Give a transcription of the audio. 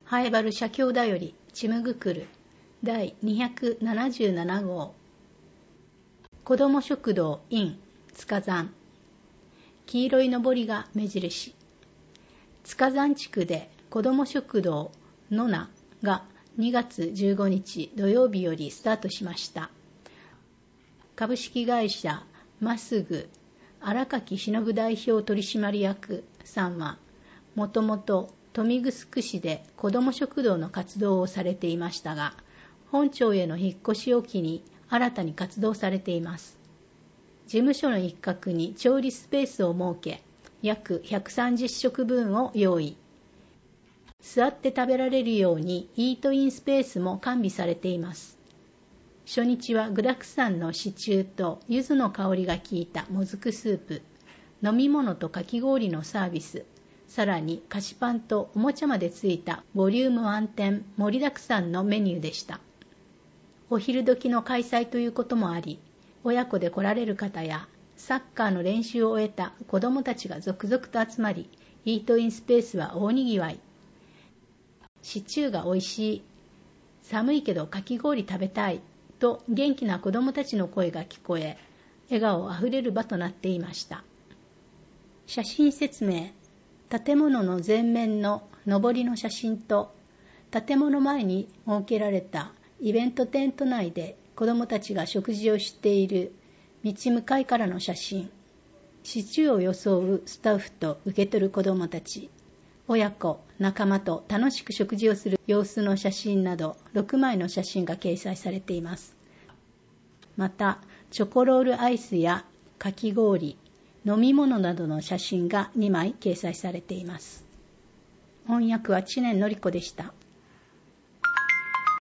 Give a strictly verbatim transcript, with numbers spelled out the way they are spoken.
ハエバル写経だよりちむぐくるだいにひゃくななじゅうなな号。子ども食堂 in 塚山。黄色いのぼりが目印。塚山地区で子ども食堂のながにがつじゅうごにち土曜日よりスタートしました。株式会社まっすぐ荒垣忍代表取締役さんは、もともと豊見城市で子ども食堂の活動をされていましたが、本町への引っ越しを機に新たに活動されています。事務所の一角に調理スペースを設け、約ひゃくさんじゅっしょくぶんを用意。座って食べられるようにイートインスペースも完備されています。初日は具沢山のシチューと柚子の香りが効いたもずくスープ、飲み物とかき氷のサービス、さらに菓子パンとおもちゃまでついたボリューム満点盛りだくさんのメニューでした。お昼時の開催ということもあり、親子で来られる方やサッカーの練習を終えた子どもたちが続々と集まり、イートインスペースは大にぎわい。シチューが美味しい、寒いけどかき氷食べたいと元気な子どもたちの声が聞こえ、笑顔あふれる場となっていました。写真説明。建物の前面の上りの写真と、建物前に設けられたイベントテント内で子どもたちが食事をしている道向かいからの写真、シチューを装うスタッフと受け取る子どもたち、親子、仲間と楽しく食事をする様子の写真などろくまいの写真が掲載されています。また、チョコロールアイスやかき氷、飲み物などの写真がにまい掲載されています。翻訳は知念のり子でした。